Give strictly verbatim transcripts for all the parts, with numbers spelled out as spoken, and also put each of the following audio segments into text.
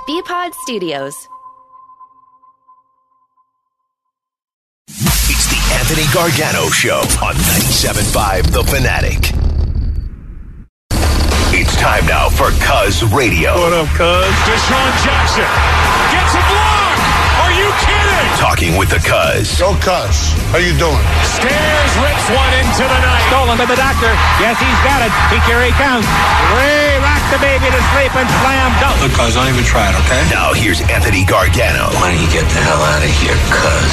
B-Pod Studios. It's the Anthony Gargano Show on ninety-seven point five The Fanatic. It's time now for Cuz Radio. What up, Cuz? Deshaun Jackson gets a block. Are you kidding? Talking with the Cuz. Go Cuz. How you doing? Stairs rips one into the night. Stolen by the doctor. Yes, he's got it. He here he comes. Ray rocked the baby to sleep and slam dunk. Look, Cuz, don't even try it, okay? Now here's Anthony Gargano. Why don't you get the hell out of here, Cuz?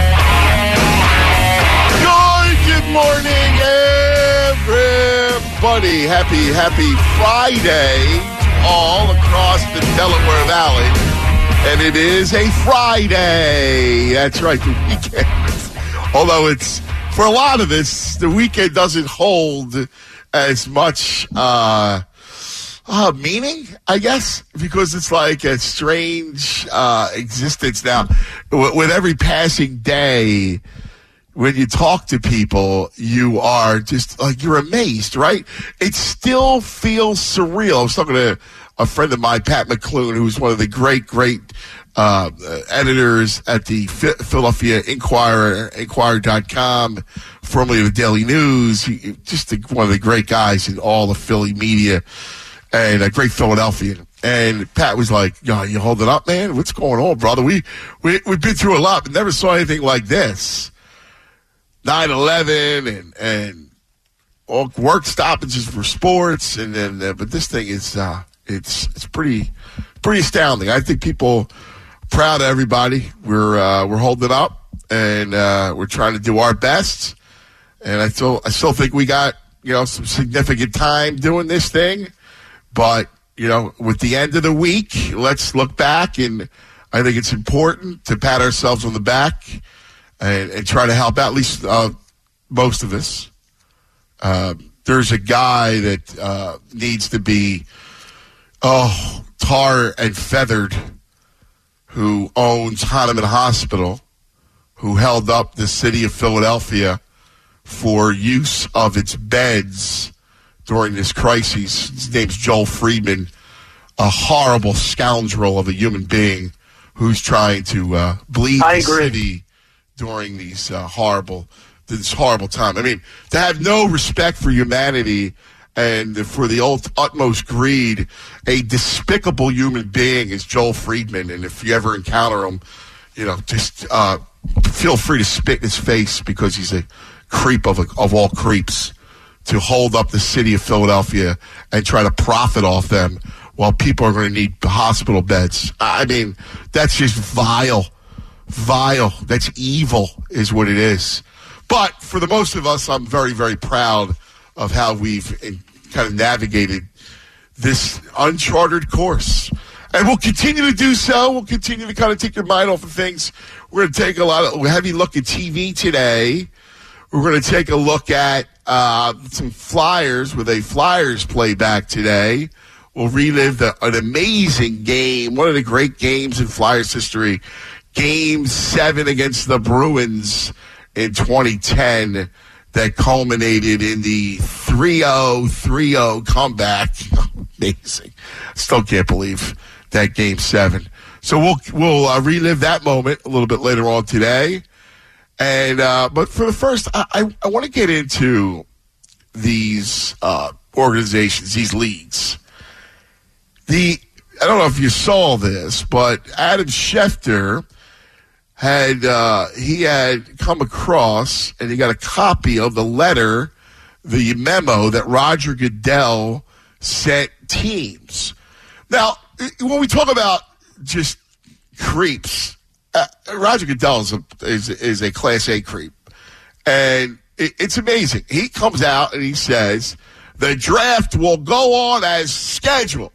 Good morning, everybody. Happy, happy Friday all across the Delaware Valley. And it is a Friday. That's right, the weekend. Although it's, for a lot of us, the weekend doesn't hold as much uh, uh, meaning, I guess, because it's like a strange uh, existence now. With, with every passing day, when you talk to people, you are just like, you're amazed, right? It still feels surreal. I was talking to a friend of mine, Pat McClune, who's one of the great, great uh, editors at the Philadelphia Inquirer, Inquirer dot com, formerly of the Daily News. He, just a, one of the great guys in all the Philly media, and a great Philadelphian. And Pat was like, "Yo, you holding up, man? What's going on, brother? We, we, we've been through a lot, but never saw anything like this. nine eleven and and all work stoppages for sports, and then uh, but this thing is uh, it's it's pretty pretty astounding. I think people proud of everybody. We're uh, we're holding up, and uh, we're trying to do our best. And I still I still think we got you know some significant time doing this thing, but you know with the end of the week, let's look back, and I think it's important to pat ourselves on the back. And, and try to help out, at least uh, most of us. Uh, there's a guy that uh, needs to be, oh, tar and feathered, who owns Hahnemann Hospital, who held up the city of Philadelphia for use of its beds during this crisis. His name's Joel Friedman, a horrible scoundrel of a human being who's trying to uh, bleed I the agree. city during these uh, horrible, this horrible time. I mean, to have no respect for humanity and for the ult- utmost greed, a despicable human being is Joel Friedman. And if you ever encounter him, you know, just uh, feel free to spit in his face, because he's a creep of a, of all creeps, to hold up the city of Philadelphia and try to profit off them while people are going to need hospital beds. I mean, that's just vile. Vile. That's evil is what it is. But for the most of us, I'm very, very proud of how we've kind of navigated this uncharted course. And we'll continue to do so. We'll continue to kind of take your mind off of things. We're going to take a lot of heavy look at T V today. We're going to take a look at uh, some Flyers with a Flyers playback today. We'll relive the, an amazing game, one of the great games in Flyers history. Game seven against the Bruins in twenty ten that culminated in the three oh three oh comeback. Amazing. Still can't believe that game seven. So we'll we'll uh, relive that moment a little bit later on today. And uh, but for the first, I, I, I want to get into these uh, organizations, these leagues. The I don't know if you saw this, but Adam Schefter had uh, he had come across, and he got a copy of the letter, the memo that Roger Goodell sent teams. Now, when we talk about just creeps, uh, Roger Goodell is a, is, is a Class A creep, and it, it's amazing. He comes out and he says the draft will go on as scheduled,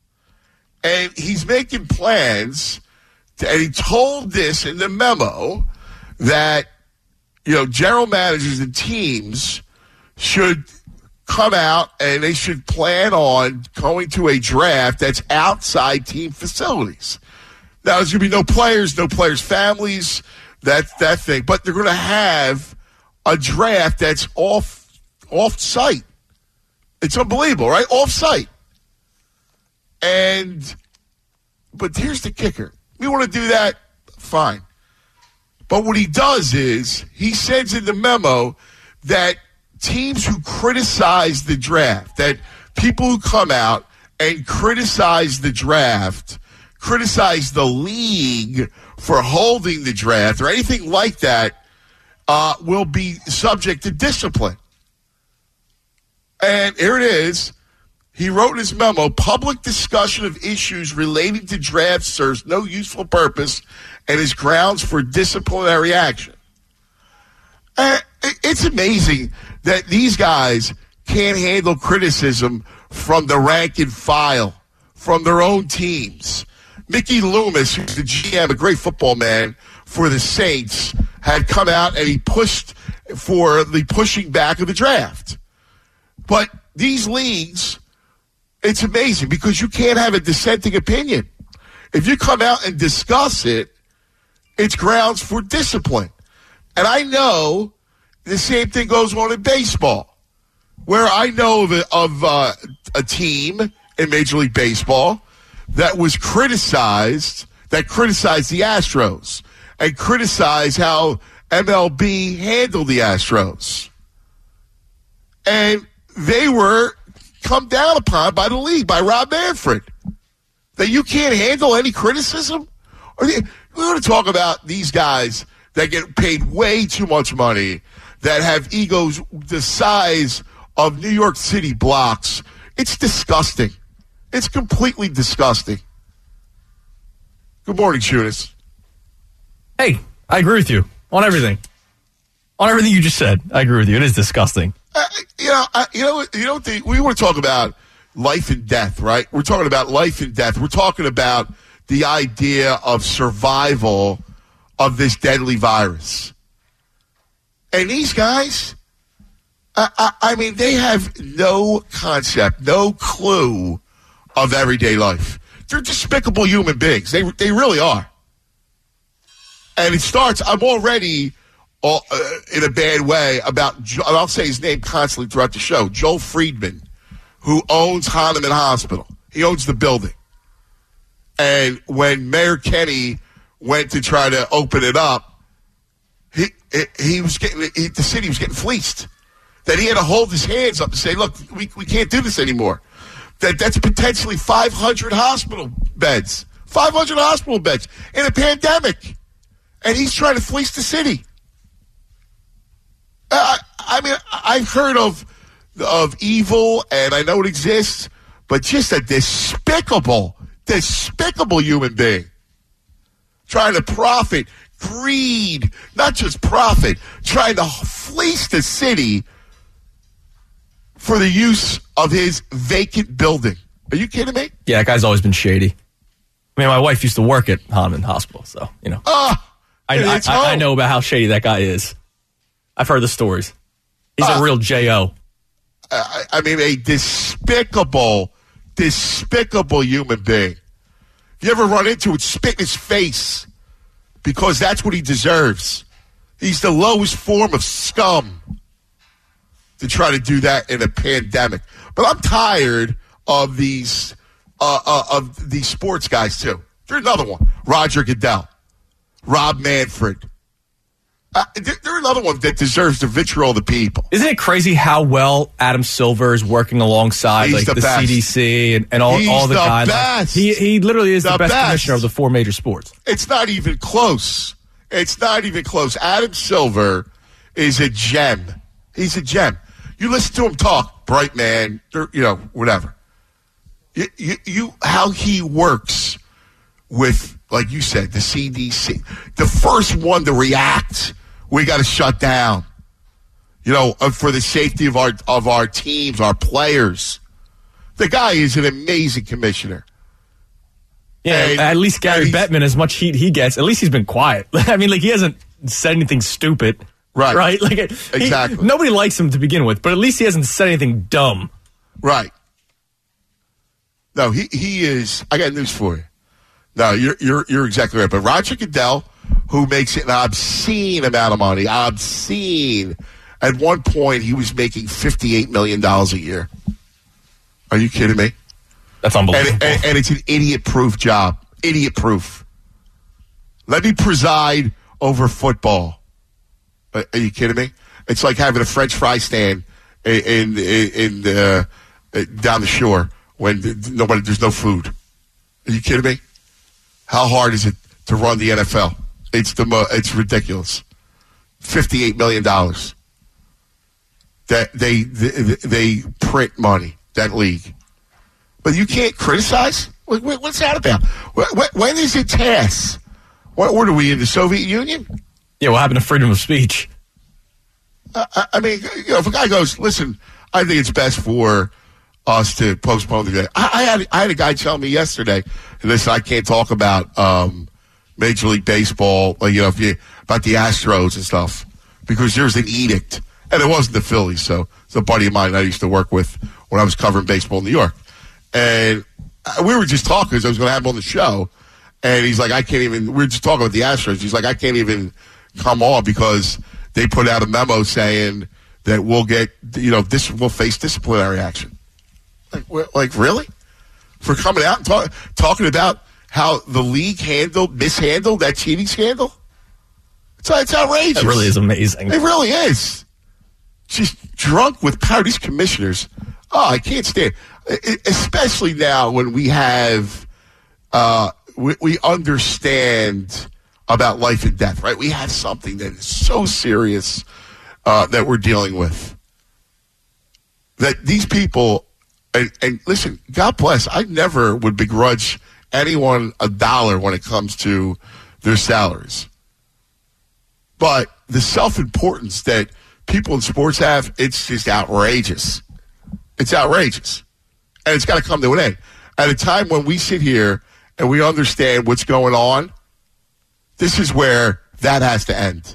and he's making plans. And he told this in the memo that, you know, general managers and teams should come out and they should plan on going to a draft that's outside team facilities. Now, there's going to be no players, no players' families, that that thing. But they're going to have a draft that's off off site. It's unbelievable, right? Off site. And but here's the kicker. You want to do that? Fine. But what he does is he sends in the memo that teams who criticize the draft, that people who come out and criticize the draft, criticize the league for holding the draft or anything like that, uh, will be subject to discipline. And here it is. He wrote in his memo, public discussion of issues relating to draft serves no useful purpose and is grounds for disciplinary action. Uh, it's amazing that these guys can't handle criticism from the rank and file, from their own teams. Mickey Loomis, who's the G M, a great football man for the Saints, had come out and he pushed for the pushing back of the draft. But these leagues, it's amazing because you can't have a dissenting opinion. If you come out and discuss it, it's grounds for discipline. And I know the same thing goes on in baseball, where I know of, a, of uh, a team in Major League Baseball that was criticized, that criticized the Astros and criticized how M L B handled the Astros. And they were come down upon by the league, by Rob Manfred, that you can't handle any criticism. Or they, we're going to talk about these guys that get paid way too much money, that have egos the size of New York City blocks. It's disgusting. It's completely disgusting. Good morning, Shunas. Hey, I agree with you on everything. On everything you just said, I agree with you. It is disgusting. Uh, you know, I, you know, you know. The, we want to talk about life and death, right? We're talking about life and death. We're talking about the idea of survival of this deadly virus. And these guys, I, I, I mean, they have no concept, no clue of everyday life. They're despicable human beings. They they really are. And it starts. I'm already. Uh, in a bad way about, I'll say his name constantly throughout the show, Joel Friedman, who owns Hahnemann Hospital. He owns the building. And when Mayor Kenny went to try to open it up, he he, he was getting he, the city was getting fleeced. That he had to hold his hands up and say, look, we, we can't do this anymore. That that's potentially five hundred hospital beds. five hundred hospital beds in a pandemic. And he's trying to fleece the city. I, I mean, I've heard of of evil, and I know it exists, but just a despicable, despicable human being. Trying to profit, greed, not just profit, trying to fleece the city for the use of his vacant building. Are you kidding me? Yeah, that guy's always been shady. I mean, my wife used to work at Hahnemann Hospital, so, you know. Uh, I, I, I, I know about how shady that guy is. I've heard the stories. He's uh, a real J O. I, I mean, a despicable, despicable human being. If you ever run into it, spit in his face, because that's what he deserves. He's the lowest form of scum to try to do that in a pandemic. But I'm tired of these uh, uh, of these sports guys too. There's another one, Roger Goodell, Rob Manfred. Uh, they're another one that deserves the vitriol of the people. Isn't it crazy how well Adam Silver is working alongside He's like the, the best. C D C and, and all, He's all the, the guys? Best. He he literally is the, the best, best commissioner of the four major sports. It's not even close. It's not even close. Adam Silver is a gem. He's a gem. You listen to him talk, bright man, you know, whatever. You, you, you how he works with, like you said, the C D C. The first one to react. We got to shut down, you know, for the safety of our of our teams, our players. The guy is an amazing commissioner. Yeah, and, at least Gary Bettman, as much heat he gets, at least he's been quiet. I mean, like, he hasn't said anything stupid. Right. Right? Like, exactly. He, nobody likes him to begin with, but at least he hasn't said anything dumb. Right. No, he, he is. I got news for you. No, you're you're you're exactly right. But Roger Goodell, who makes it an obscene amount of money, obscene. At one point, he was making fifty-eight million dollars a year. Are you kidding me? That's unbelievable. And, and, and it's an idiot-proof job. idiot-proof. Let me preside over football. Are you kidding me? It's like having a French fry stand in in, in uh, down the shore when nobody there's no food. Are you kidding me? How hard is it to run the N F L? It's the mo- it's ridiculous. Fifty-eight million dollars. That they, they they print money, that league. But you can't criticize? What's that about? When is it T A S? What, what are we, in the Soviet Union? Yeah, what happened to freedom of speech? Uh, I mean, you know, if a guy goes, listen, I think it's best for us to postpone the game. I, I, had, I had a guy tell me yesterday, and listen, I can't talk about um, Major League Baseball, you know, if you, about the Astros and stuff, because there's an edict. And it wasn't the Phillies, so it's a buddy of mine I used to work with when I was covering baseball in New York. And we were just talking because I was going to have him on the show. And he's like, I can't even, we were just talking about the Astros. He's like, I can't even come on because they put out a memo saying that we'll get, you know, this, we'll face disciplinary action. Like, like really? For coming out and talk, talking about how the league handled, mishandled that cheating scandal? It's, it's outrageous. It really is amazing. It really is. She's drunk with power. These commissioners, oh, I can't stand it. Especially now when we have, uh, we, we understand about life and death, right? We have something that is so serious uh, that we're dealing with. That these people, and, and listen, God bless, I never would begrudge anyone a dollar when it comes to their salaries. But the self-importance that people in sports have, it's just outrageous. It's outrageous. And it's got to come to an end. At a time when we sit here and we understand what's going on, this is where that has to end.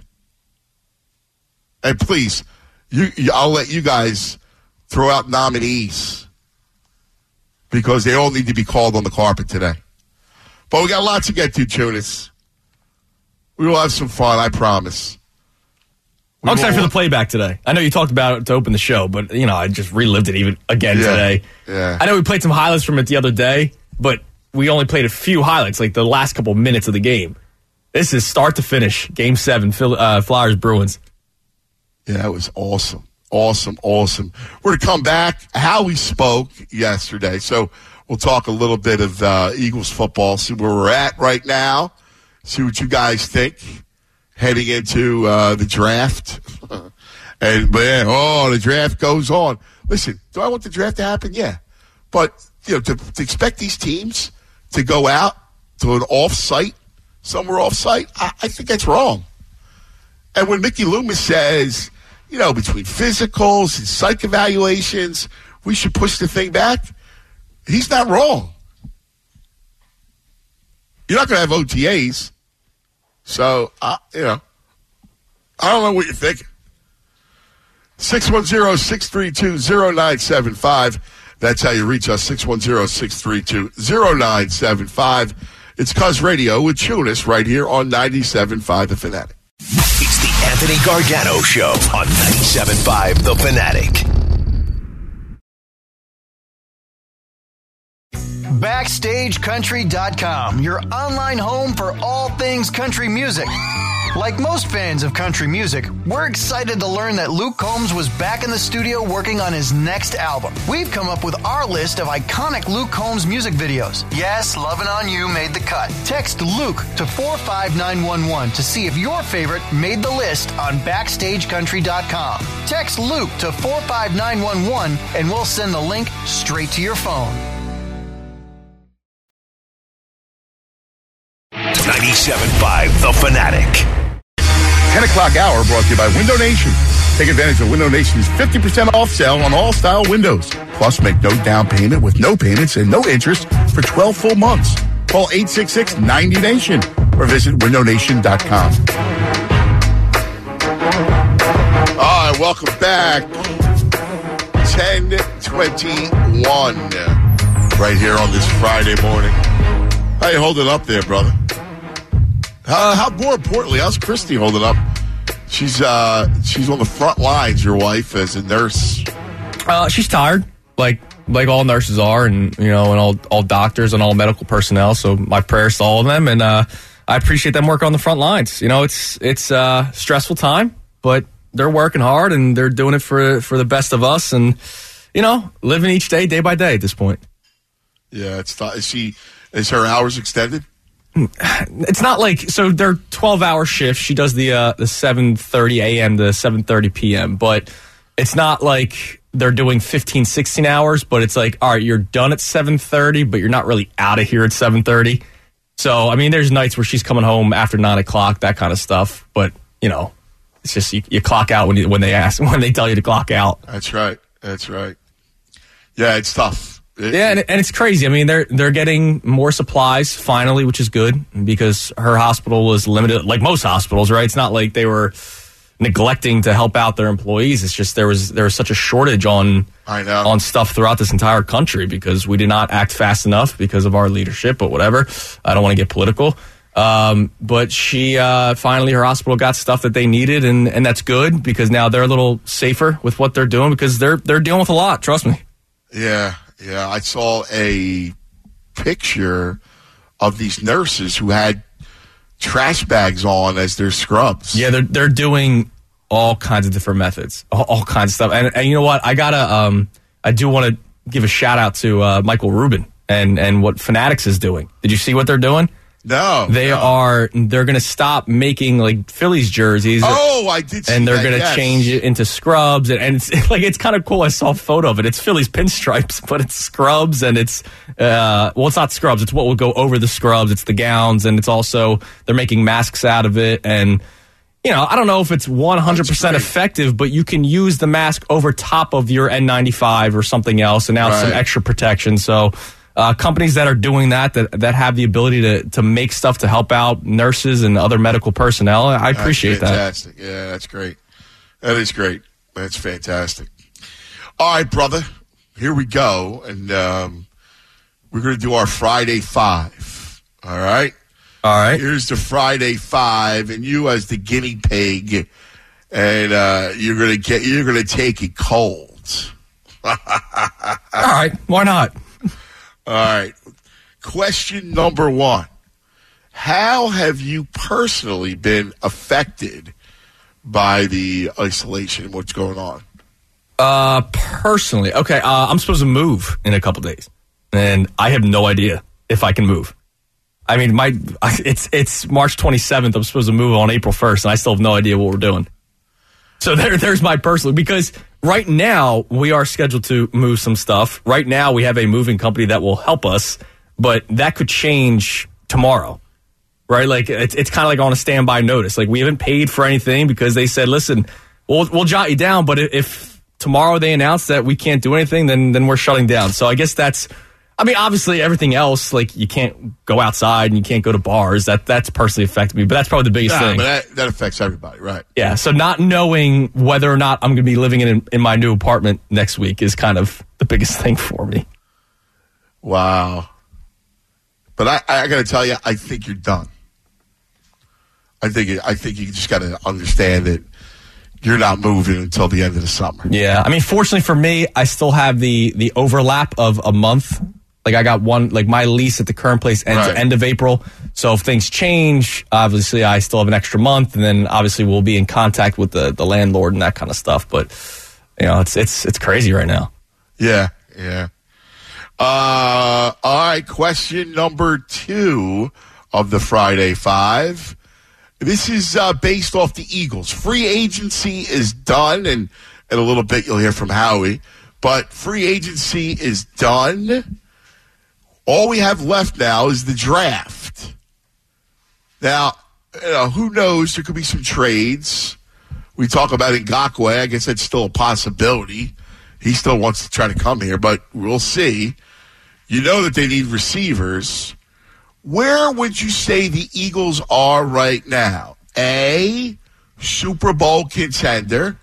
And please, you, I'll let you guys throw out nominees because they all need to be called on the carpet today. But we got lots to get to, Tunis. We will have some fun, I promise. I'm excited for the playback today. I know you talked about it to open the show, but, you know, I just relived it even again yeah, today. Yeah. I know we played some highlights from it the other day, but we only played a few highlights, like the last couple minutes of the game. This is start to finish, Game seven, uh, Flyers-Bruins. Yeah, that was awesome. Awesome, awesome. We're going to come back. How we spoke yesterday. So we'll talk a little bit of uh, Eagles football, see where we're at right now, see what you guys think heading into uh, the draft. and man, oh, the draft goes on. Listen, do I want the draft to happen? Yeah. But, you know, to, to expect these teams to go out to an off-site, somewhere off-site, I, I think that's wrong. And when Mickey Loomis says, you know, between physicals and psych evaluations, we should push the thing back, he's not wrong. You're not going to have O T As. So, uh, you know, I don't know what you're thinking. six one zero, six three two, zero nine seven five. That's how you reach us, six one zero, six three two, zero nine seven five. It's Cuz Radio with Tunis right here on ninety-seven point five The Fanatic. It's the Anthony Gargano Show on ninety-seven point five The Fanatic. Backstage Country dot com, your online home for all things country music. Like most fans of country music, we're excited to learn that Luke Combs was back in the studio working on his next album. We've come up with our list of iconic Luke Combs music videos. Yes, Lovin' On You made the cut. Text Luke to four five nine one one to see if your favorite made the list on Backstage Country dot com. Text Luke to four five nine one one and we'll send the link straight to your phone. ninety-seven point five The Fanatic. ten o'clock hour brought to you by Window Nation. Take advantage of Window Nation's fifty percent off sale on all style windows. Plus, make no down payment with no payments and no interest for twelve full months. Call eight six six, ninety nation or visit window nation dot com. All right, welcome back. ten twenty-one right here on this Friday morning. How you holding up there, brother? How, how more importantly, how's Christy holding up? She's uh, she's on the front lines, your wife, as a nurse. Uh, she's tired. Like, like all nurses are, and you know, and all all doctors and all medical personnel. So my prayers to all of them, and uh, I appreciate them working on the front lines. You know, it's it's a stressful time, but they're working hard and they're doing it for for the best of us, and you know, living each day, day by day at this point. Yeah, it's th- is she is her hours extended? It's not like, so they're twelve hour shifts. She does the uh, the seven thirty a.m. to seven thirty p.m. But it's not like they're doing fifteen, sixteen hours. But it's like, all right, you're done at seven thirty, but you're not really out of here at seven thirty. So I mean, there's nights where she's coming home after nine o'clock, that kind of stuff. But you know, it's just you, you clock out when you, when they ask when they tell you to clock out. That's right. That's right. Yeah, it's tough. It, yeah, and, and it's crazy. I mean, they're they're getting more supplies finally, which is good because her hospital was limited, like most hospitals, right? It's not like they were neglecting to help out their employees. It's just there was there was such a shortage on I know. on stuff throughout this entire country because we did not act fast enough because of our leadership. But whatever, I don't want to get political. Um, but she uh, finally, her hospital got stuff that they needed, and, and that's good because now they're a little safer with what they're doing because they're they're dealing with a lot. Trust me. Yeah. Yeah, I saw a picture of these nurses who had trash bags on as their scrubs. Yeah, they're they're doing all kinds of different methods, all, all kinds of stuff. And, and you know what? I gotta, um, I do want to give a shout out to uh, Michael Rubin and and what Fanatics is doing. Did you see what they're doing? No, they no. are. They're going to stop making like Phillies jerseys. Oh, I did see and they're that, going to yes. change it into scrubs, and, and it's like it's kind of cool. I saw a photo of it. It's Phillies pinstripes, but it's scrubs, and it's uh, well, it's not scrubs. It's what will go over the scrubs. It's the gowns, and it's also they're making masks out of it. And you know, I don't know if it's one hundred percent effective, but you can use the mask over top of your N ninety-five or something else, and now right. some extra protection. So. Uh, companies that are doing that, that, that have the ability to, to make stuff to help out nurses and other medical personnel, I appreciate that's fantastic. that. Yeah, that's great. That is great. That's fantastic. All right, brother. Here we go. And um, we're going to do our Friday Five. All right? All right. Here's the Friday Five, and you as the guinea pig, and uh, you're going to get you're going to take it cold. All right. Why not? All right. Question number one. How have you personally been affected by the isolation? What's going on? Uh, personally, okay, uh, I'm supposed to move in a couple days, and I have no idea if I can move. I mean, my it's it's March twenty-seventh. I'm supposed to move on April first, and I still have no idea what we're doing. So there, there's my personal, because right now we are scheduled to move some stuff. Right now we have a moving company that will help us, but that could change tomorrow, right? Like it's it's kind of like on a standby notice. Like we haven't paid for anything because they said, listen, we'll we'll jot you down, but if tomorrow they announce that we can't do anything, then then we're shutting down. So I guess that's. I mean, obviously, everything else, like you can't go outside and you can't go to bars. That that's personally affected me, but that's probably the biggest nah, thing. But that, that affects everybody, right? Yeah. So not knowing whether or not I'm going to be living in in my new apartment next week is kind of the biggest thing for me. Wow. But I, I got to tell you, I think you're done. I think it, I think you just got to understand that you're not moving until the end of the summer. Yeah. I mean, fortunately for me, I still have the the overlap of a month. Like I got one, like my lease at the current place ends Right. end of April. So if things change, obviously I still have an extra month, and then obviously we'll be in contact with the, the landlord and that kind of stuff. But you know, it's it's it's crazy right now. Yeah, yeah. Uh, all right, question number two of the Friday Five. This is uh, based off the Eagles. Free agency is done, and in a little bit you'll hear from Howie. But free agency is done. All we have left now is the draft. Now, you know, who knows? There could be some trades. We talk about Ngakoue. I guess that's still a possibility. He still wants to try to come here, but we'll see. You know that they need receivers. Where would you say the Eagles are right now? A, Super Bowl contender.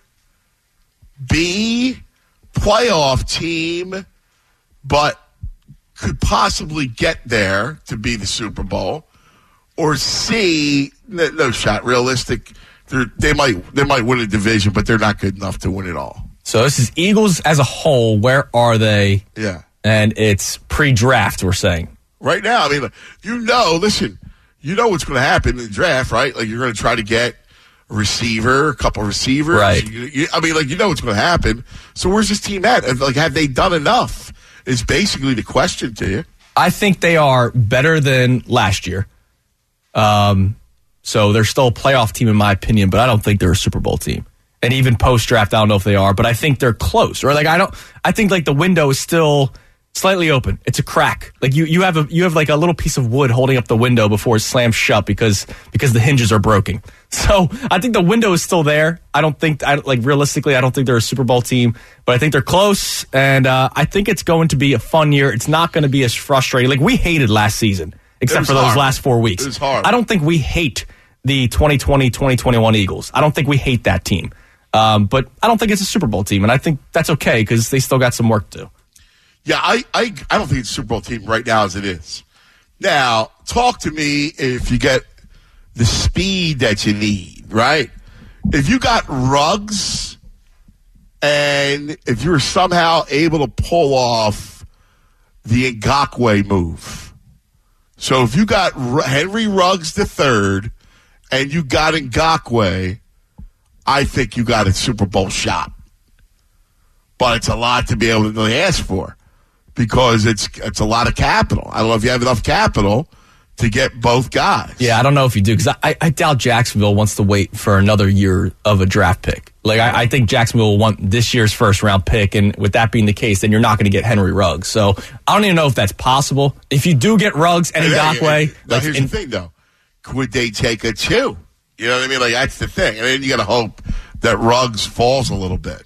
B, playoff team, but could possibly get there to be the Super Bowl. Or C, no, no shot, realistic. They're, they might they might win a division, but they're not good enough to win it all. So this is Eagles as a whole. Where are they? Yeah. And it's pre-draft, we're saying. Right now, I mean, you know, listen, you know what's going to happen in the draft, right? Like, you're going to try to get a receiver, a couple receivers. Right. You, you, I mean, like, you know what's going to happen. So where's this team at? And, like, have they done enough is basically the question to you. I think they are better than last year. Um, so they're still a playoff team in my opinion, but I don't think they're a Super Bowl team. And even post-draft, I don't know if they are, but I think they're close. Or like I don't I think like the window is still slightly open. It's a crack. Like you, you have a you have like a little piece of wood holding up the window before it slams shut because because the hinges are broken. So I think the window is still there. I don't think I like realistically I don't think they're a Super Bowl team, but I think they're close, and uh, I think it's going to be a fun year. It's not going to be as frustrating. Like we hated last season, except for those hard. last four weeks. It was hard. I don't think we hate the twenty twenty twenty twenty-one Eagles. I don't think we hate that team. Um, but I don't think it's a Super Bowl team, and I think that's okay because they still got some work to do. Yeah, I, I, I don't think it's a Super Bowl team right now as it is. Now, talk to me if you get the speed that you need, right? If you got Ruggs and if you're somehow able to pull off the Ngakoue move. So if you got Henry Ruggs the third and you got Ngakoue, I think you got a Super Bowl shot. But it's a lot to be able to really ask for because it's it's a lot of capital. I don't know if you have enough capital to get both guys. Yeah, I don't know if you do because I, I doubt Jacksonville wants to wait for another year of a draft pick. Like I, I think Jacksonville will want this year's first round pick, and with that being the case, then you're not going to get Henry Ruggs. So I don't even know if that's possible. If you do get Ruggs and Ngakoue, now like, here's in, the thing though, could they take a two? You know what I mean? Like that's the thing. I mean, you got to hope that Ruggs falls a little bit.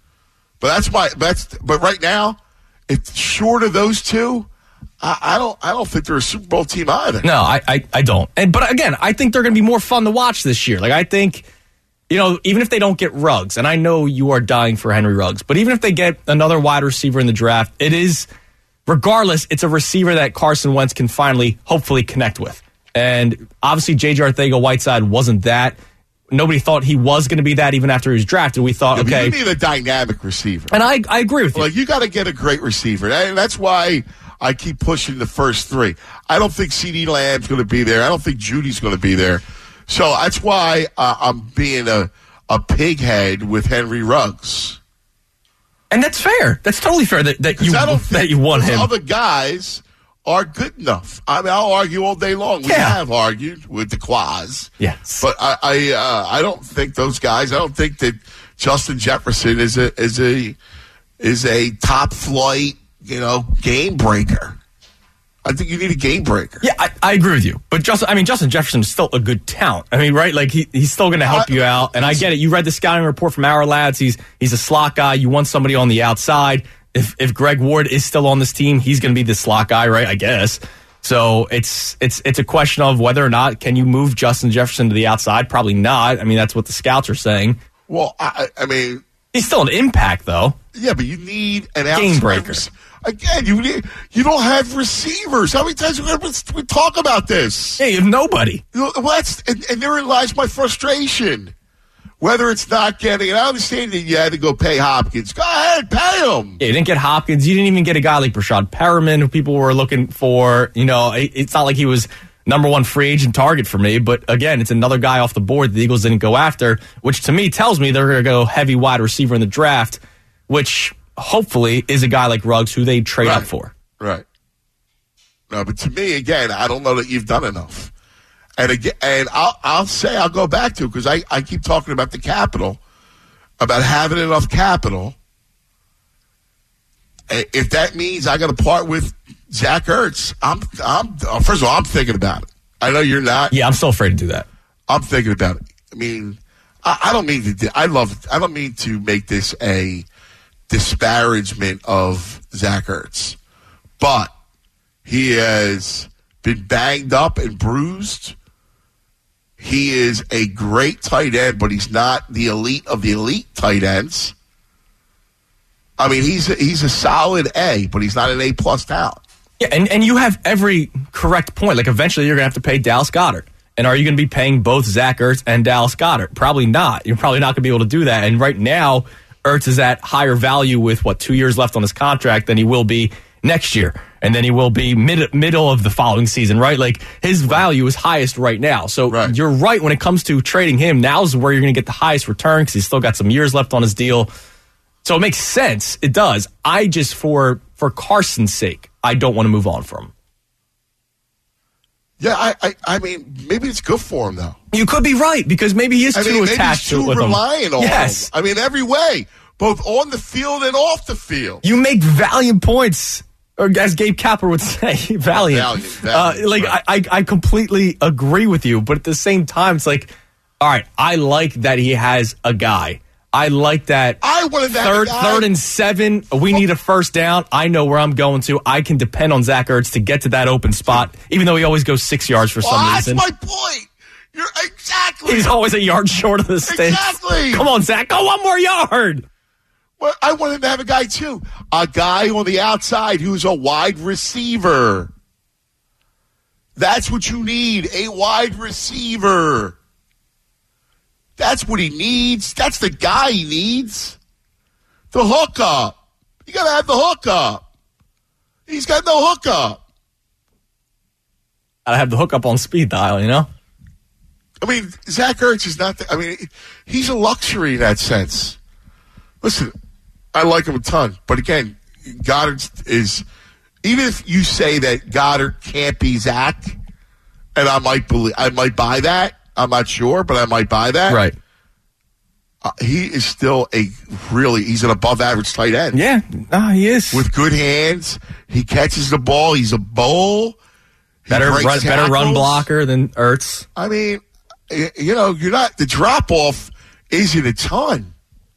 But that's my that's. But right now, it's short of those two. I, I don't. I don't think they're a Super Bowl team either. No, I, I, I don't. And but again, I think they're going to be more fun to watch this year. Like I think, you know, even if they don't get Ruggs, and I know you are dying for Henry Ruggs, but even if they get another wide receiver in the draft, it is, regardless, it's a receiver that Carson Wentz can finally, hopefully, connect with. And obviously, J J Arcega-Whiteside wasn't that. Nobody thought he was going to be that even after he was drafted. We thought, Yeah, but okay. you need a dynamic receiver. And I, I agree with you. Like, you got to get a great receiver. And that's why I keep pushing the first three. I don't think CeeDee Lamb's going to be there. I don't think Judy's going to be there. So that's why uh, I'm being a, a pighead with Henry Ruggs. And that's fair. That's totally fair that, that, you, I don't think that you want those him. other guys are good enough. I mean, I'll argue all day long. We Yeah. have argued with the Quaz. Yes. But I I, uh, I don't think those guys, I don't think that Justin Jefferson is a is a is a top flight, you know, game breaker. I think you need a game breaker. Yeah, I, I agree with you. But Justin, I mean, Justin Jefferson is still a good talent. I mean, right? Like he, he's still going to help I, you out. And I get it. You read the scouting report from our lads. He's he's a slot guy. You want somebody on the outside. If if Greg Ward is still on this team, he's going to be the slot guy, right? I guess. So it's it's it's a question of whether or not can you move Justin Jefferson to the outside? Probably not. I mean, that's what the scouts are saying. Well, I, I mean, he's still an impact, though. Yeah, but you need an game outside breaker. Rec- Again, you need, you don't have receivers. How many times we talk about this? Yeah, you have nobody. You know, well, that's, and, and therein lies my frustration. Whether it's not getting, and I understand that you had to go pay Hopkins. Go ahead, pay him. Yeah, you didn't get Hopkins. You didn't even get a guy like Brashad Perriman, who people were looking for. You know, it's not like he was number one free agent target for me. But again, it's another guy off the board the Eagles didn't go after, which to me tells me they're going to go heavy wide receiver in the draft, which hopefully is a guy like Ruggs who they trade right. up for. Right. No, but to me, again, I don't know that you've done enough. And again, and I'll, I'll say, I'll go back to, because I, I keep talking about the capital, about having enough capital. If that means I got to part with Zach Ertz, I'm, I'm, first of all, I'm thinking about it. I know you're not. Yeah, I'm still afraid to do that. I'm thinking about it. I mean, I, I don't mean to, I love, I don't mean to make this a disparagement of Zach Ertz, but he has been banged up and bruised. He is a great tight end, but he's not the elite of the elite tight ends. I mean, he's a, he's a solid A, but he's not an A-plus talent. Yeah, and, and you have every correct point. Like, eventually you're going to have to pay Dallas Goedert. And are you going to be paying both Zach Ertz and Dallas Goedert? Probably not. You're probably not going to be able to do that. And right now, Ertz is at higher value with, what, two years left on his contract than he will be next year. And then he will be mid, middle of the following season, right? Like, his value is highest right now. So right. You're right when it comes to trading him. Now's where you're going to get the highest return because he's still got some years left on his deal. So it makes sense. It does. I just, for for Carson's sake, I don't want to move on from him. Yeah, I, I, I mean, maybe it's good for him, though. You could be right, because maybe he is I too mean, maybe attached he's too to it with reliant him. on Yes. him. I mean, every way, both on the field and off the field. You make valiant points, or as Gabe Kapler would say, valiant. Valiant, valiant uh, like, right. I, I completely agree with you, but at the same time, it's like, all right, I like that he has a guy. I like that. I wanted that third, guy. third and seven. We need a first down. I know where I'm going to. I can depend on Zach Ertz to get to that open spot, even though he always goes six yards for some well, reason. That's my point. You're exactly. He's always a yard short of the sticks. Exactly. Come on, Zach, go one more yard. Well, I wanted to have a guy too, a guy on the outside who's a wide receiver. That's what you need, a wide receiver. That's what he needs. That's the guy he needs. The hookup. You got to have the hookup. He's got no hookup. I have the hookup on speed dial, you know? I mean, Zach Ertz is not, the, I mean, he's a luxury in that sense. Listen, I like him a ton. But again, Goddard is, even if you say that Goddard can't be Zach, and I might believe, I might buy that. I'm not sure, but I might buy that. Right. Uh, he is still a really, he's an above average tight end. Yeah, no, he is. With good hands. He catches the ball. He's a bull. He better breaks run, better run tackles. blocker than Ertz. I mean, y- you know, you're not, the drop off isn't a ton.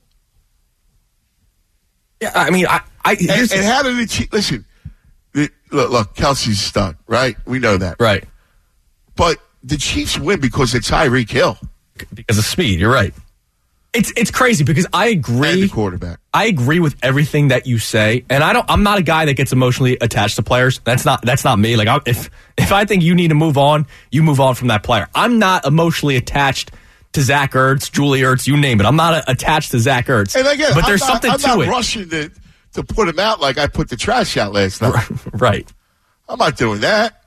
Yeah, I mean, I. I And, here's- and how did it, listen, the, look, look, Kelsey's a stud, right? We know that. right. But the Chiefs win because it's Tyreek Hill. Because of speed, you're right. It's it's crazy because I And agree. the quarterback. I agree with everything that you say, and I don't. I'm not a guy that gets emotionally attached to players. That's not. That's not me. Like I, if if I think you need to move on, you move on from that player. I'm not emotionally attached to Zach Ertz, Julie Ertz, you name it. I'm not a, attached to Zach Ertz. And again, but I'm there's not, something I'm to not it. rushing to, to put him out like I put the trash out last night. Right. I'm not doing that.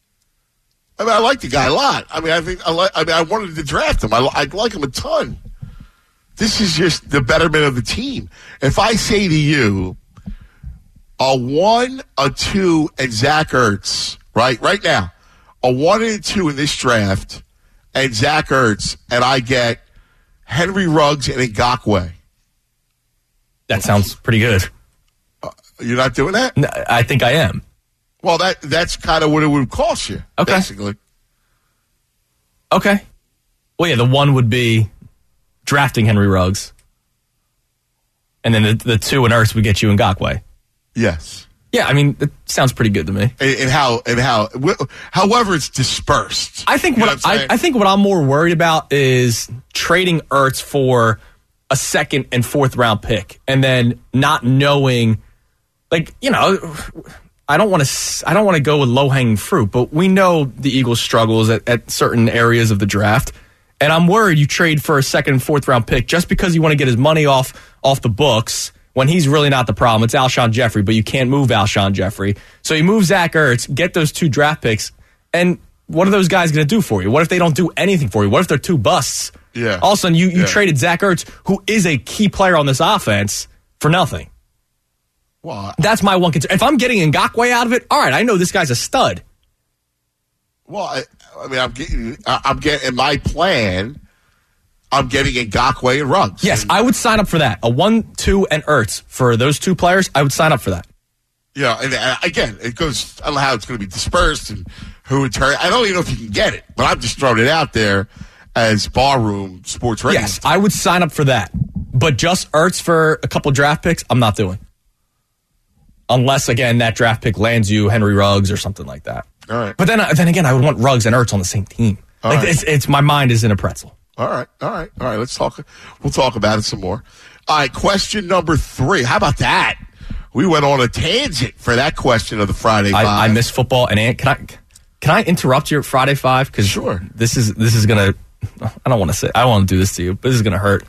I mean, I like the guy a lot. I mean, I think I like. I mean, I wanted to draft him. I, I like him a ton. This is just the betterment of the team. If I say to you, a one, a two, and Zach Ertz, right, right now, a one and a two in this draft, and Zach Ertz, and I get Henry Ruggs and Ngakoue. That sounds pretty good. Uh, you're not doing that? No, I think I am. Well, that that's kind of what it would cost you, Okay. basically. Okay. Well, yeah, the one would be drafting Henry Ruggs, and then the, the two and Ertz would get you Ngakoue. Yes. Yeah, I mean, it sounds pretty good to me. And, and how and how, however, it's dispersed. I think You know what, what I'm I, saying? I think what I'm more worried about is trading Ertz for a second and fourth round pick, and then not knowing, like, you know, I don't want to I don't want to go with low hanging fruit, but we know the Eagles' struggles at, at certain areas of the draft, and I'm worried you trade for a second and fourth round pick just because you want to get his money off off the books when he's really not the problem. It's Alshon Jeffrey, but you can't move Alshon Jeffrey, so you move Zach Ertz, get those two draft picks, and what are those guys going to do for you? What if they don't do anything for you? What if they're two busts? Yeah. All of a sudden, you, you Yeah. traded Zach Ertz, who is a key player on this offense, for nothing. Well, That's my one concern. If I'm getting Ngakoue out of it, all right, I know this guy's a stud. well, I, I mean, I'm getting, I- I'm getting in my plan. I'm getting Ngakoue and Ruggs. Yes, And, I would sign up for that. A one, two, and Ertz for those two players. I would sign up for that. yeah, and uh, again, it goes. I don't know how it's going to be dispersed and who would turn. I don't even know if you can get it, but I'm just throwing it out there as barroom sports radio. Yes, I would sign up for that. But just Ertz for a couple draft picks, I'm not doing. Unless, again, that draft pick lands you Henry Ruggs or something like that. All right. But then, then again, I would want Ruggs and Ertz on the same team. All Like right. it's, it's my mind is in a pretzel. All right, all right, all right. Let's talk. We'll talk about it some more. All right, question number three. How about that? We went on a tangent for that question of the Friday Five. I, I miss football, and Ant, can I can I interrupt your Friday Five? Because Sure. This is this is gonna. I don't want to say. I don't want to do this to you, but this is gonna hurt.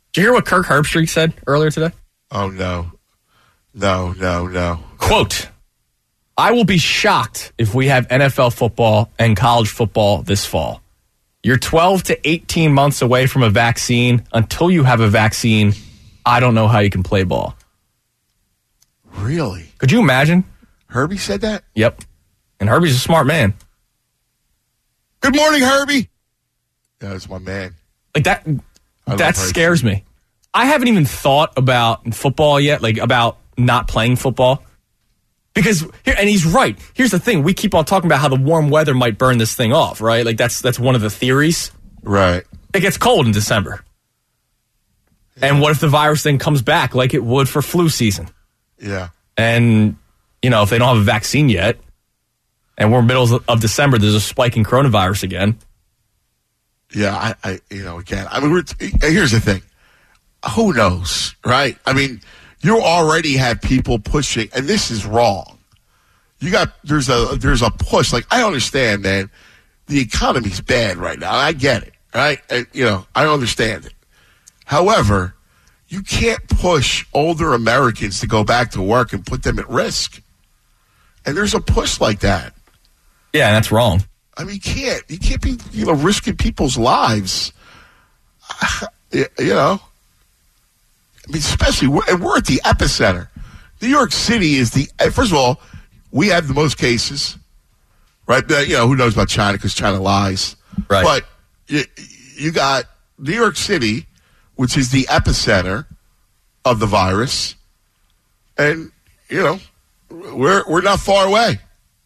Did you hear what Kirk Herbstreit said earlier today? Oh, no. No, no, no. Quote, I will be shocked if we have N F L football and college football this fall. You're twelve to eighteen months away from a vaccine. Until you have a vaccine, I don't know how you can play ball. Really? Could you imagine? Herbie said that? Yep. And Herbie's a smart man. Good morning, Herbie. Yeah, that's my man. Like that, that scares me. I haven't even thought about football yet, like about not playing football. Because here, and he's right. Here's the thing: we keep on talking about how the warm weather might burn this thing off, right? Like that's that's one of the theories. Right. It gets cold in December, yeah. And what if the virus then comes back like it would for flu season? Yeah. And you know, if they don't have a vaccine yet, and we're middle of December, there's a spike in coronavirus again. Yeah, I, I you know, again, I mean, we're, here's the thing: who knows, right? I mean. You already have people pushing, and this is wrong. You got there's a there's a push. Like I understand, man. The economy's bad right now. I get it, right? And, you know, I understand it. However, you can't push older Americans to go back to work and put them at risk. And there's a push like that. Yeah, and that's wrong. I mean, you can't you can't be you know risking people's lives. You know. I mean, especially, we're, and we're at the epicenter. New York City is the, first of all, we have the most cases, right? You know, who knows about China because China lies. Right. But you, you got New York City, which is the epicenter of the virus. And, you know, we're we're not far away.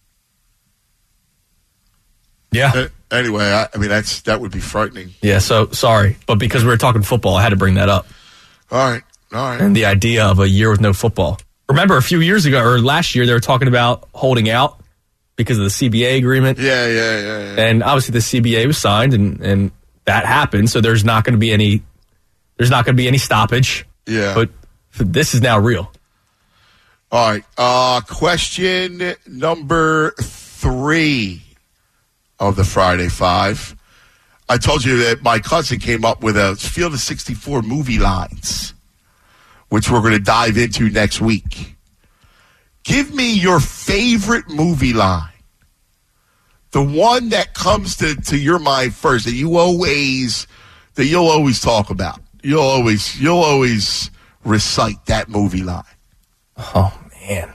Yeah. Anyway, I, I mean, that's that would be frightening. Yeah, so, sorry. But because we were talking football, I had to bring that up. All right. All right. And the idea of a year with no football. Remember a few years ago, or last year, they were talking about holding out because of the C B A agreement. Yeah, yeah, yeah. yeah. And obviously the C B A was signed, and, and that happened, so there's not going to be any there's not going to be any stoppage. Yeah. But this is now real. All right. Uh, question number three of the Friday Five. I told you that my cousin came up with a Field of sixty-four movie lines, which we're going to dive into next week. Give me your favorite movie line. The one that comes to, to your mind first, that you always, that you'll always talk about. You'll always, you'll always recite that movie line. Oh, man.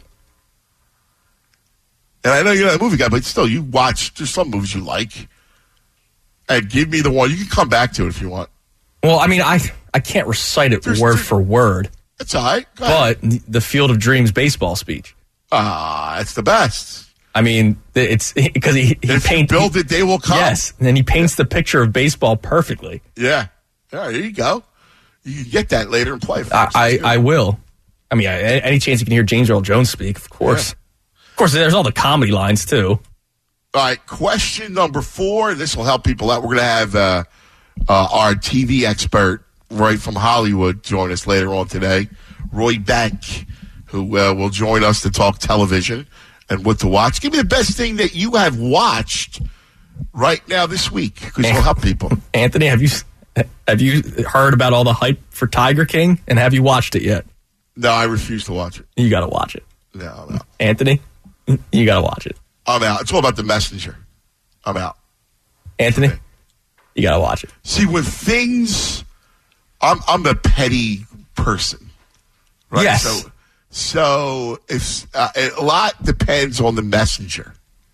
And I know you're not a movie guy, but still, you watch, there's some movies you like. And give me the one. You can come back to it if you want. Well, I mean, I I can't recite it There's, word there, for word. That's all right. Go but ahead. the Field of Dreams baseball speech. Ah, uh, it's the best. I mean, it's because he, he if paints. You build it, they will come. Yes, and then he paints the picture of baseball perfectly. Yeah. All right, there you go. You can get that later and play for us. I, I, I will. I mean, any chance you can hear James Earl Jones speak, of course. Yeah. Of course, there's all the comedy lines, too. All right, question number four. This will help people out. We're going to have uh, uh, our T V expert, Roy from Hollywood, join us later on today. Roy Bank, who uh, will join us to talk television and what to watch. Give me the best thing that you have watched right now this week, because it'll help people. Anthony, have you have you heard about all the hype for Tiger King, and have you watched it yet? No, I refuse to watch it. You got to watch it. No, no. Anthony, you got to watch it. I'm out. It's all about The Messenger. I'm out. Anthony, okay. You got to watch it. See, when things, I'm I'm a petty person, right? Yes. So, so if uh, a lot depends on The Messenger.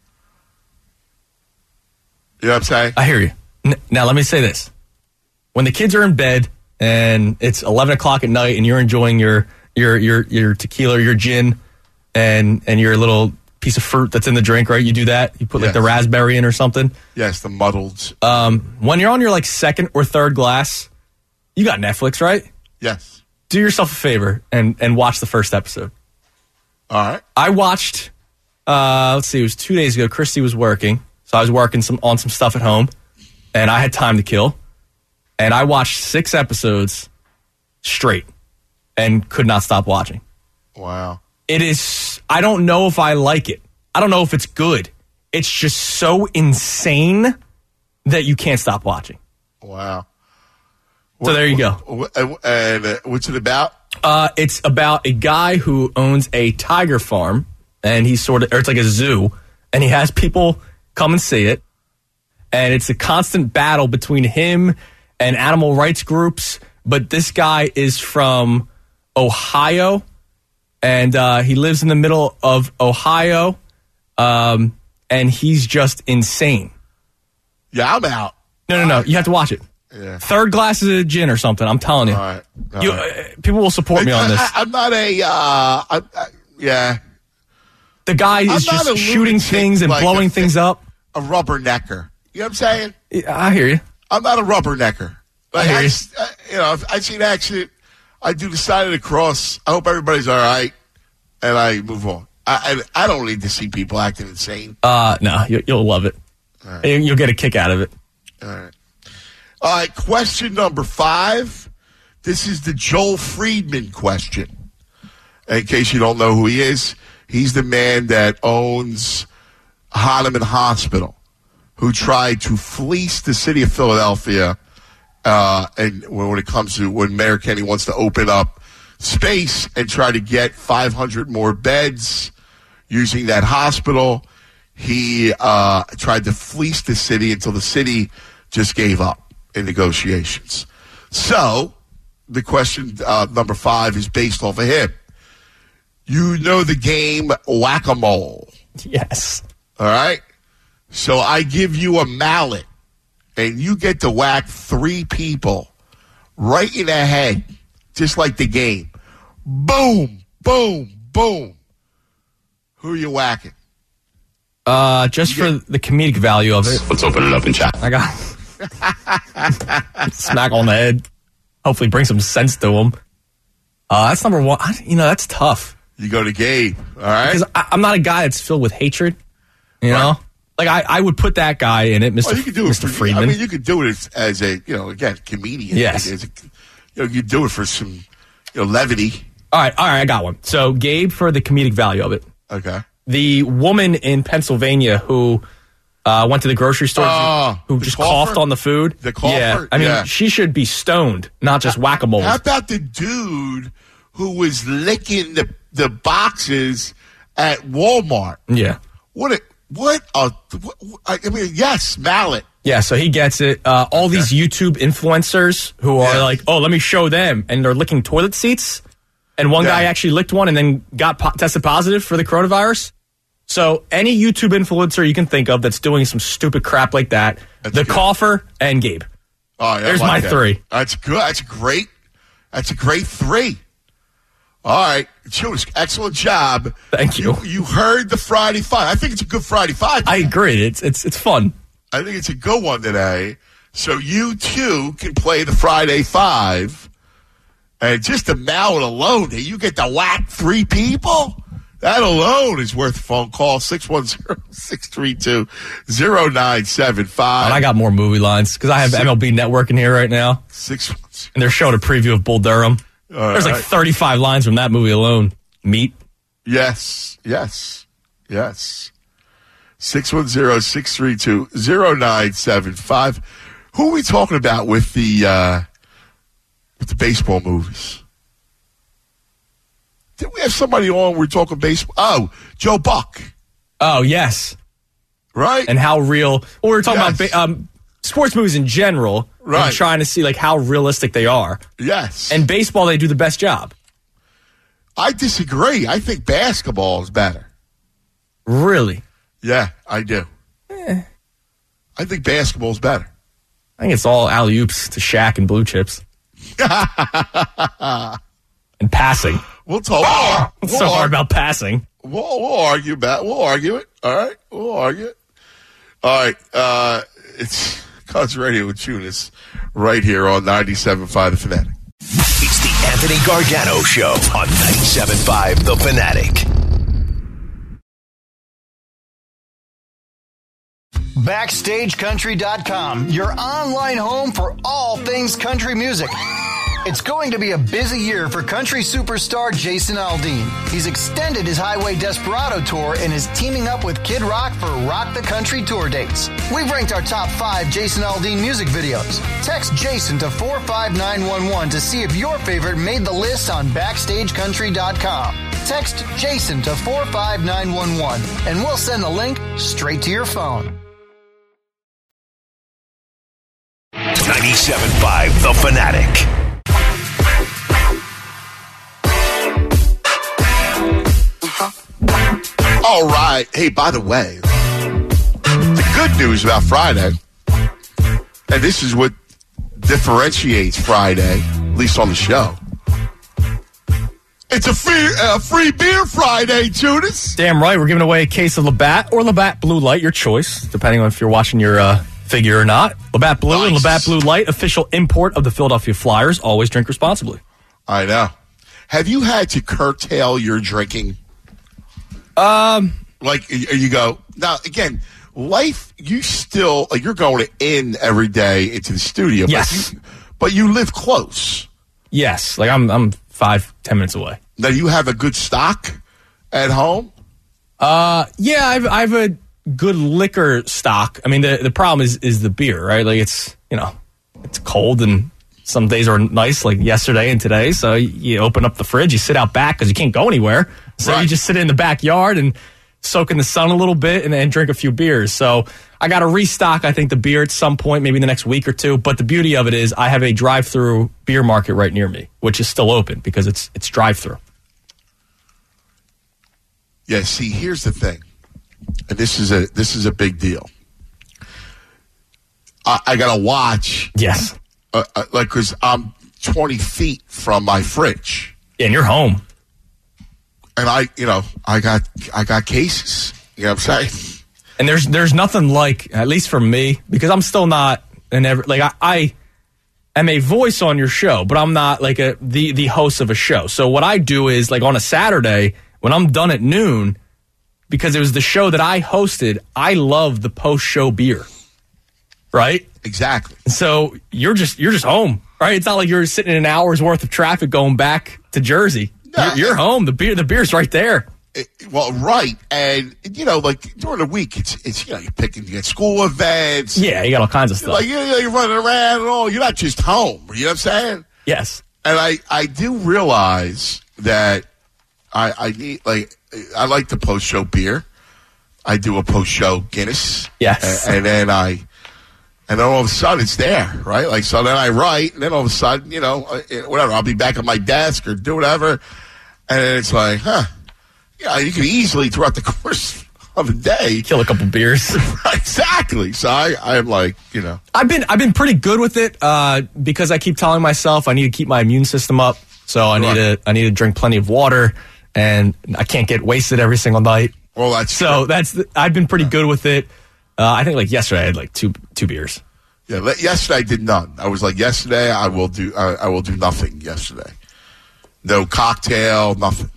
You know what I'm saying? I hear you. N- now, let me say this. When the kids are in bed and it's eleven o'clock at night and you're enjoying your your your, your tequila or your gin and, and your little piece of fruit that's in the drink, right? You do that. You put like yes. the raspberry in or something. Yes, the muddled. Um, when you're on your like second or third glass, you got Netflix, right? Yes. Do yourself a favor and, and watch the first episode. All right. I watched, uh, let's see, it was two days ago. Christy was working. So I was working some on some stuff at home and I had time to kill. And I watched six episodes straight and could not stop watching. Wow. It is, I don't know if I like it. I don't know if it's good. It's just so insane that you can't stop watching. Wow. So there you go. What, and uh, what's it about? Uh, it's about a guy who owns a tiger farm, and he's sort of, or it's like a zoo, and he has people come and see it. And it's a constant battle between him and animal rights groups. But this guy is from Ohio, and uh, he lives in the middle of Ohio, um, and he's just insane. Yeah, I'm out. No, no, no. You have to watch it. Yeah. Third glass of gin or something. I'm telling you. All right. All you right. uh, people will support me on this. I, I, I'm not a, uh, I, I, yeah. The guy I'm is not just a shooting lunatic things and like blowing a, things up. A rubbernecker. You know what I'm saying? I hear you. I'm not a rubbernecker. Like, I hear I, you. I, you know, if I see an accident, I do the sign of the cross. I hope everybody's all right, and I move on. I, I, I don't need to see people acting insane. Uh, no, you, you'll love it. Right. You'll get a kick out of it. All right. All right, question number five. This is the Joel Friedman question. In case you don't know who he is, he's the man that owns Hahnemann Hospital, who tried to fleece the city of Philadelphia uh, and when it comes to when Mayor Kenny wants to open up space and try to get five hundred more beds using that hospital, he uh, tried to fleece the city until the city just gave up in negotiations. So the question uh, number five is based off of him. You know the game Whack-A-Mole. Yes. All right? So I give you a mallet, and you get to whack three people right in the head, just like the game. Boom, boom, boom. Who are you whacking? Uh, just You for the comedic value of it. Let's open it up and chat. I got smack on the head. Hopefully bring some sense to him. Uh, that's number one. I, you know, that's tough. You go to Gabe, all right? Because I'm not a guy that's filled with hatred, you Right. know? Like, I, I would put that guy in it, Mister Well, you could do Mister it for, Friedman. I mean, you could do it as, as a, you know, again, comedian. Yes. As a, you know, you do it for some, you know, levity. all right, all right, I got one. So, Gabe, for the comedic value of it. Okay. The woman in Pennsylvania who uh, went to the grocery store Oh, who the just cougher? coughed on the food. The cougher? Yeah, I mean, Yeah. she should be stoned, not just whack-a-mole. How about the dude who was licking the, the boxes at Walmart? Yeah. What a, what a, what, I mean, yes, mallet. Yeah, so he gets it. Uh, all Okay. these YouTube influencers who are Yeah. like, oh, let me show them. And they're licking toilet seats. And one Yeah. guy actually licked one and then got po- tested positive for the coronavirus. So any YouTube influencer you can think of that's doing some stupid crap like that, That's the good. cougher and Gabe. Oh, yeah, There's I like my that. three. That's good. That's great. That's a great three. All right. Chunas, excellent job. Thank you. you. You heard the Friday Five. I think it's a good Friday Five. I agree. It's it's it's fun. I think it's a good one today. So you, too, can play the Friday Five. And just the mallet alone, that you get to whack three people, that alone is worth a phone call. six one zero, six three two, zero nine seven five. And I got more movie lines because I have Six- M L B Network in here right now. Six, And they're showing a preview of Bull Durham. All There's like right. thirty-five lines from that movie alone. Meat. Yes, yes, yes. six one zero, six three two, zero nine seven five. Who are we talking about with the uh, with the baseball movies? Did we have somebody on? We're talking baseball. Oh, Joe Buck, Oh, yes. right? And how real. Well, we were talking Yes. about ba- um, sports movies in general. Right. And trying to see like how realistic they are. yes. And baseball, they do the best job. I disagree. I think basketball is better. Really. Yeah, I do. I think basketball is better. I think it's all alley-oops to Shaq and Blue Chips. And passing. We'll talk. It's we'll so hard ar- about passing. We'll, we'll argue about. We'll argue it. All right. We'll argue it. All right. Uh, it's Cuz Radio with Chunas right here on ninety-seven point five The Fanatic. It's the Anthony Gargano Show on ninety-seven point five The Fanatic. Backstage Country dot com, your online home for all things country music. It's going to be a busy year for country superstar Jason Aldean. He's extended his Highway Desperado tour and is teaming up with Kid Rock for Rock the Country tour dates. We've ranked our top five Jason Aldean music videos. Text Jason to four five nine one one to see if your favorite made the list on backstage country dot com. Text Jason to four five nine one one and we'll send the link straight to your phone. ninety-seven point five The Fanatic. All right. Hey, by the way, the good news about Friday, and this is what differentiates Friday, at least on the show. It's a free, uh, free beer Friday, Judas. Damn right. We're giving away a case of Labatt or Labatt Blue Light, your choice, depending on if you're watching your uh, figure or not. Labatt Blue nice. And Labatt Blue Light, official import of the Philadelphia Flyers. Always drink responsibly. I know. Have you had to curtail your drinking? Um, like you go now again. Life, you still like you're going in every day into the studio. Yes, but you, but you live close. Yes, like I'm, I'm five, ten minutes away. Now you have a good stock at home. Uh, yeah, I've, I've a good liquor stock. I mean, the the problem is is the beer, right? Like it's you know, it's cold and some days are nice, like yesterday and today. So you open up the fridge, you sit out back because you can't go anywhere. So right. You just sit in the backyard and soak in the sun a little bit and then drink a few beers. So I got to restock, I think, the beer at some point, maybe in the next week or two. But the beauty of it is I have a drive-through beer market right near me, which is still open because it's it's drive-through. Yeah, see, here's the thing. And this is a this is a big deal. I, I got to watch. Yes. Uh, uh, like, because I'm twenty feet from my fridge. Yeah, and you're home. And I, you know, I got, I got cases. You know what I'm saying? And there's, there's nothing like, at least for me, because I'm still not an ever like I, I am a voice on your show, but I'm not like a the the host of a show. So what I do is like on a Saturday when I'm done at noon, because it was the show that I hosted. I love the post show beer, right? Exactly. So you're just you're just home, right? It's not like you're sitting in an hour's worth of traffic going back to Jersey. No, you're, you're home. The beer, the beer's right there. It, well, right, and you know, like during the week, it's it's you know you're picking, you get school events. Yeah, you got all kinds of stuff. Like you know, you're running around and all. You're not just home. You know what I'm saying? Yes. And I I do realize that I I need like I like the post show beer. I do a post show Guinness. Yes. And, and then I. And then all of a sudden it's there, right? Like, so then I write, and then all of a sudden, you know, whatever, I'll be back at my desk or do whatever. And it's like, huh. Yeah, you can easily, throughout the course of a day, kill a couple beers. Exactly. So I, I'm like, you know. I've been I've been pretty good with it uh, because I keep telling myself I need to keep my immune system up. So I need right. to I need to drink plenty of water, and I can't get wasted every single night. Well, that's so true. that's the, I've been pretty good with it. Uh, I think like yesterday I had like two two beers. Yeah, yesterday I did none. I was like, yesterday I will do I, I will do nothing. Yesterday, no cocktail, nothing.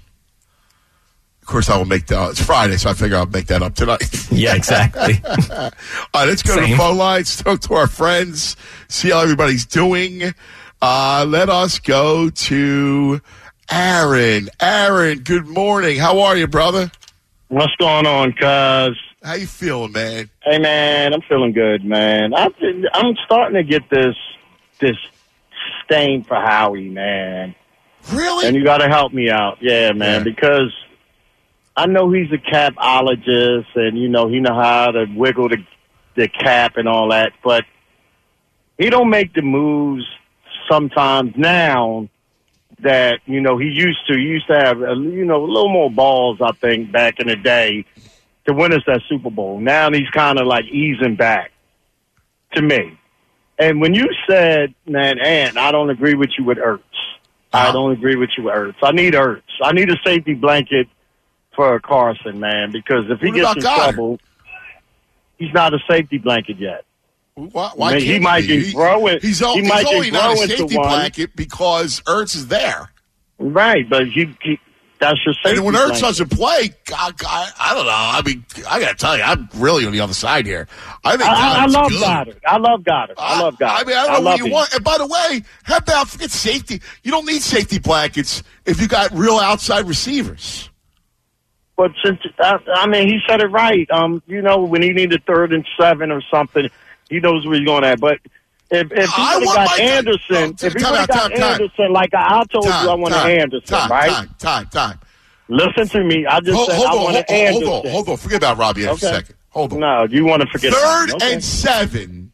Of course, I will make that. It's Friday, so I figure I'll make that up tonight. Yeah, exactly. All right, let's go Same. to the phone lines, talk to our friends, see how everybody's doing. Uh, let us go to Aaron. Aaron, good morning. How are you, brother? What's going on, cuz? How you feeling, man? Hey, man, I'm feeling good, man. I've been, I'm starting to get this this stain for Howie, man. Really? And you got to help me out, yeah, man, yeah. because I know he's a capologist, and you know he know how to wiggle the the cap and all that, but he don't make the moves sometimes now that you know he used to. He used to have a, you know a little more balls, I think, back in the day to win us that Super Bowl. Now he's kind of like easing back to me. And when you said, man, Ant, I don't agree with you with Ertz. Uh-huh. I don't agree with you with Ertz. I need Ertz. I need a safety blanket for Carson, man, because if he what gets in Goddard? trouble, he's not a safety blanket yet. Why, why I mean, can't he might be? get growing. He's, all, he he's might only get not a growing safety to one. blanket because Ertz is there. Right, but he, he That's your safety And when Ertz blanket. doesn't play, I, I, I don't know. I mean, I got to tell you, I'm really on the other side here. I think I, I Goddard's love good. Goddard. I love Goddard. I love Goddard. I mean, I don't know love what you him. want. And by the way, how about forget safety? You don't need safety blankets if you got real outside receivers. But since I, I mean, he said it right. Um, you know, when he needed third and seven or something, he knows where he's going at. But if if he I would have want got my- Anderson, Oh, if he time would have out, got time, time. Anderson, like I told Time, you, I wanted time, Anderson, time, right? Time, time, time. Listen to me. I just Hold, said hold I on, wanted hold, Anderson. hold on, hold on. Forget about Robbie for Okay. a second. Hold on. No, you want to forget Third about him. Okay. and seven.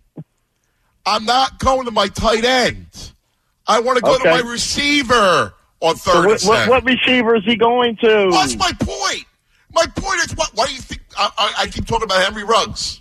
I'm not going to my tight end. I want to go Okay. to my receiver on third So and what, seven. what, what receiver is he going to? What's my point? My point is, what? Why do you think I, I, I keep talking about Henry Ruggs?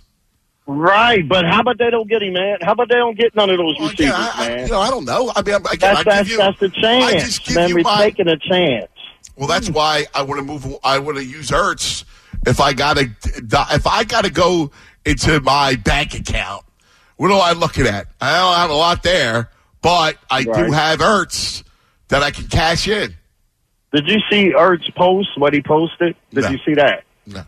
Right, but how about they don't get him, man? How about they don't get none of those Well, receivers, again, I, I, man? you know, I don't know. I mean, again, that's I that's, give you, that's the I chance, just give man. you We're my. taking a chance. Well, that's why I want to move. I want to use Ertz if I got to. If I got to go into my bank account, what am I looking at? I don't have a lot there, but I do Right. have Ertz that I can cash in. Did you see Ertz post what he posted? Did No. you see that?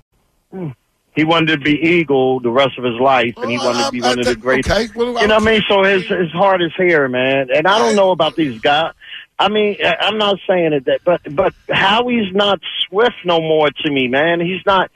No. He wanted to be Eagle the rest of his life, and he Well, wanted to be I- I one of the think- great. okay. Well, you know what I mean? So his his heart is here, man. And I don't know about these guys. I mean, I- I'm not saying it that, but but Howie's not Swift no more to me, man. He's not.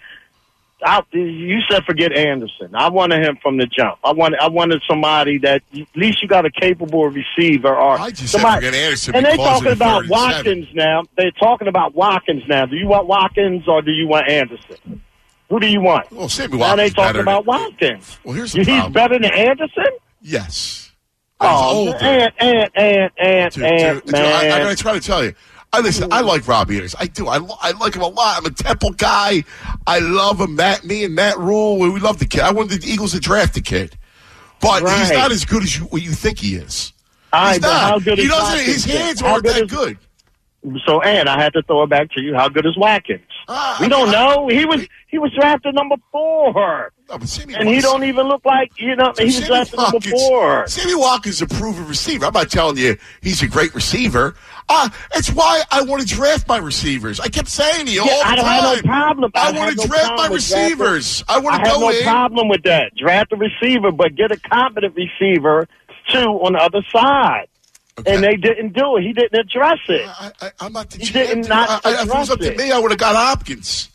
I, you said forget Anderson. I wanted him from the jump. I wanted I wanted somebody that at least you got a capable receiver or I just said somebody. forget Anderson And they because talking of the about third and seven. Watkins now. They're talking about Watkins now. Do you want Watkins or do you want Anderson? Who do you want? Well, Sammy Now they Watkins talking better about than- Watkins. Well, here's the He's problem. better than Anderson? Yes. Oh, He's older. and, and, and, and, Dude, and, dude, I, I man. gotta try to tell you. I listen. I like Robbie Anderson. I do. I, lo- I like him a lot. I'm a Temple guy. I love him. Matt, me and Matt Rule. We love the kid. I wanted the Eagles to draft the kid, but Right. he's not as good as you, what you think he is. All right, He's but not. how good he is doesn't. Watkins His then? hands How aren't good that is- good. So, and I had to throw it back to you. How good is Watkins? Ah, we I don't mean, I- know. He was he was drafted number four, No, but Sammy and he Watkins- don't even look like you know. He was Sammy drafted number Watkins- four. Sammy Watkins is a proven receiver. I'm not telling you he's a great receiver. Uh, it's why I want to draft my receivers. I kept saying to you Yeah, all the I don't time. have no problem. I, I want have to no draft my problem with drafting- receivers. I want I to have go no in. problem with that. Draft a receiver, but get a competent receiver too on the other side. Okay. And they didn't do it. He didn't address it. I, I, I'm not the He G did M. not I, I, if it was up address to it. me, I would have got Hopkins.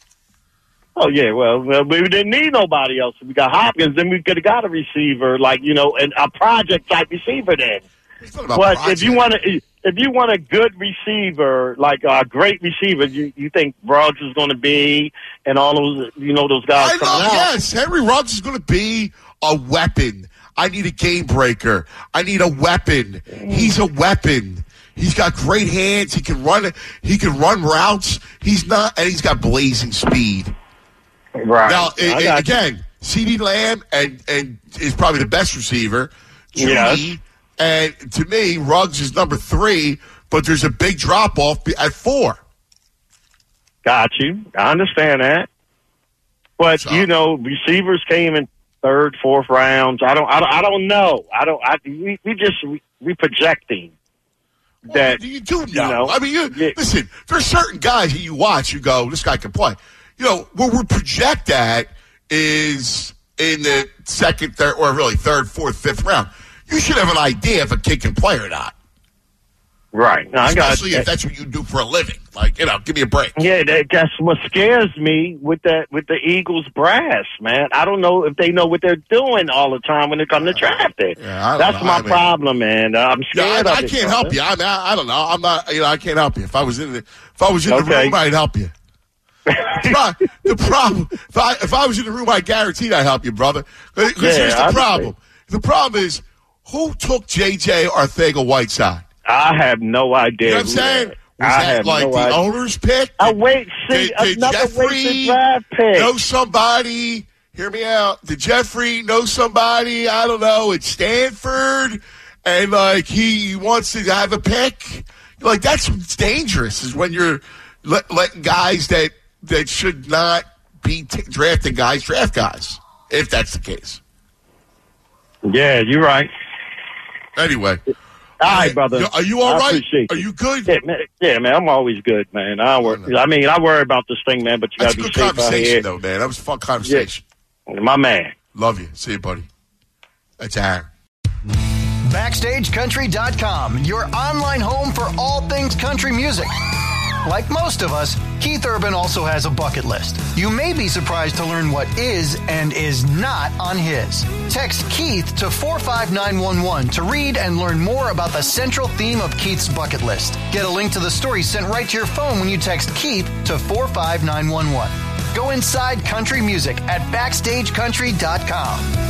Oh yeah, well, well, we didn't need nobody else. If we got Hopkins, then we could have got a receiver, like you know, and a project type receiver. Then, It's not about but project. if you want to, if you want a good receiver, like a great receiver, you you think Ruggs is going to be, and all those, you know, those guys I coming know, out. yes, Henry Ruggs is going to be a weapon. I need a game breaker. I need a weapon. He's a weapon. He's got great hands. He can run. He can run routes. He's not, and he's got blazing speed. Right. Now, I a- got again, CeeDee Lamb and and is probably the best receiver. Judy, Yes. and to me, Ruggs is number three, but there's a big drop off at four. Got you. I understand that. But So- you know, receivers came in third, fourth rounds. I don't. I don't, I don't know. I don't. I, we we just we, we projecting that. Well, you do know. you know, I mean, you, yeah. listen. There's certain guys that you watch. You go, this guy can play. You know, where we project at is in the second, third, or really third, fourth, fifth round. You should have an idea if a kid can play or not. Right. No, I got Especially if that's what you do for a living. Like, you know, give me a break. Yeah, that, that's what scares me with that with the Eagles brass, man. I don't know if they know what they're doing all the time when it comes to drafting. Yeah, I don't that's know. my I mean- problem, man. I'm Yeah, scared I, of I it, can't brother. help you. I mean, I, I don't know. I'm not. You know, I can't help you. If I was in the, if I was in the Okay. room, I'd help you. The pro- the problem, if I if I was in the room, I guaranteed I'd help you, brother. Because Yeah, here's the I problem. The problem is who took J J Arcega-Whiteside. I have no idea. You know what I'm who saying? that- Was I that have like no the idea. owner's pick? I Did- wait, see, did, did another Jeffrey wasted draft pick. know somebody? Hear me out. Did Jeffrey know somebody? I don't know. At Stanford, and like he wants to have a pick. Like that's what's dangerous is when you're let, letting guys that that should not be t- drafting guys draft guys. If that's the case. Yeah, you're right. Anyway, All right, brother. Are you all I right? appreciate Are you. you good? Yeah, man. Yeah, man. I'm always good, man. I worry. I mean, I worry about this thing, man. But you That's gotta a be good safe out conversation, here. though, man. That was a fun conversation. Yeah. My man. Love you. See you, buddy. That's Aaron. Backstage Country dot com, your online home for all things country music. Like most of us, Keith Urban also has a bucket list. You may be surprised to learn what is and is not on his. Text Keith to four five nine one one to read and learn more about the central theme of Keith's bucket list. Get a link to the story sent right to your phone when you text Keith to four five nine one one. Go inside country music at Backstage Country dot com.